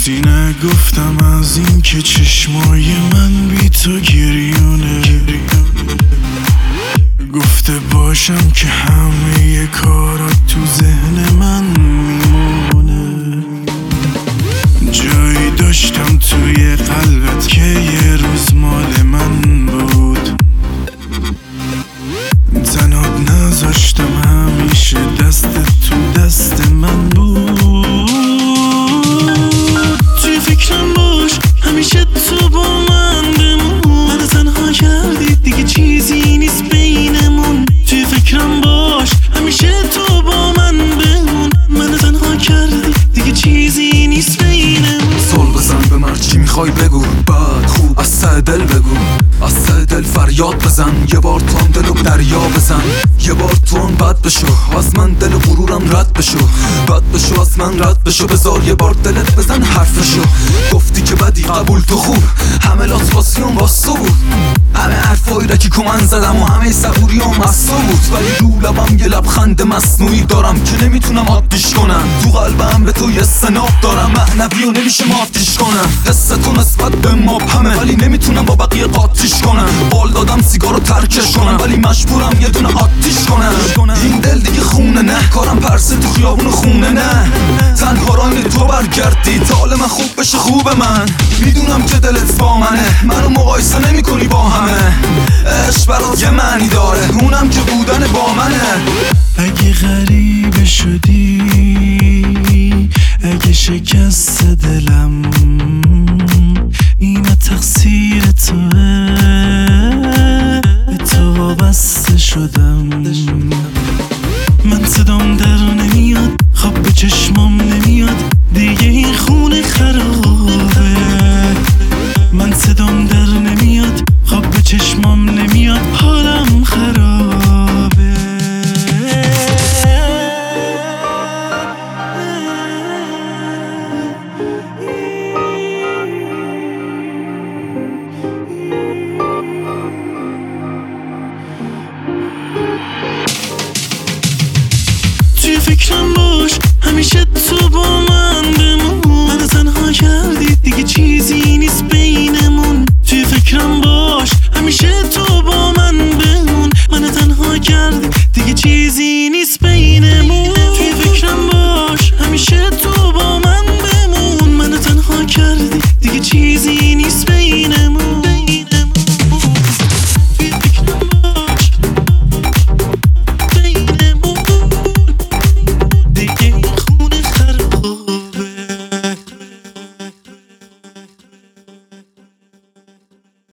چیزی نگفتم از این که چشمای من بی تو گریونه. گفته باشم که همه کارات تو ذهن من میمونه. جایی داشتم توی قلبت که یه روز مال من بود. تنهات نذاشتم، همیشه دستت تو دست من بود. توی فکرم باش، همیشه تو با من بمون. منو تنها کردی، دیگه چیزی نیست بینمون. توی فکرم باش، همیشه تو با من بمون. منو تنها کردی، دیگه چیزی نیست بینمون. سال بزن به من، چی میخوای بگو؟ بد خوب از ته دل بگو، از ته دل فریاد بزن. یه بار تو هم دلو دریا بزن، یه بار تو هم بد بشو. از من دل غرورم رد بشو، بد بشو از من رد بشو. بذار یه بار دلت بزن حرفشو. گفتی که بدی قبول تو خوب، همه لاسپاسیون واسه بود. همه حرفایی را که من زدم و همه صبوریام از تو بود. ولی رو لبم یه لبخند مصنوعی دارم که نمیتونم عادیش کنم. تو قلبم به تو یه سناب دارم، معنوی و نمیشه ماتیش کنم. حستون نسبت به ما همه، ولی نمیتونم با بقیه قاطیش کنم. بال دادم سیگارو ترکش کنم، ولی مجبورم یه دونه آتیش کنم. این دل دیگه خونه نه، کارم پرسه تو خیابون خونه نه. تنها راین تو برگردی تا حال من خوب بشه خوب من. میدونم که دلت با منه، منو مقایسه نمی کنی با همه. عشق برات یه معنی داره، اونم که بودن با منه. اگه غریبه شدی، اگه شکست دلم، اینا تقصیر توه. به تو وابسته شدم. من صدام در نمیاد، خواب به چشمام نمیاد، دیگه این خونه خرابه. من صدام در نمیاد، خواب به چشمام نمیاد، حالم خرابه. توی فکرم باش، همیشه تو با من بمون. منو تنها کردی، دیگه چیزی نیست بینمون. توی فکرم باش، همیشه تو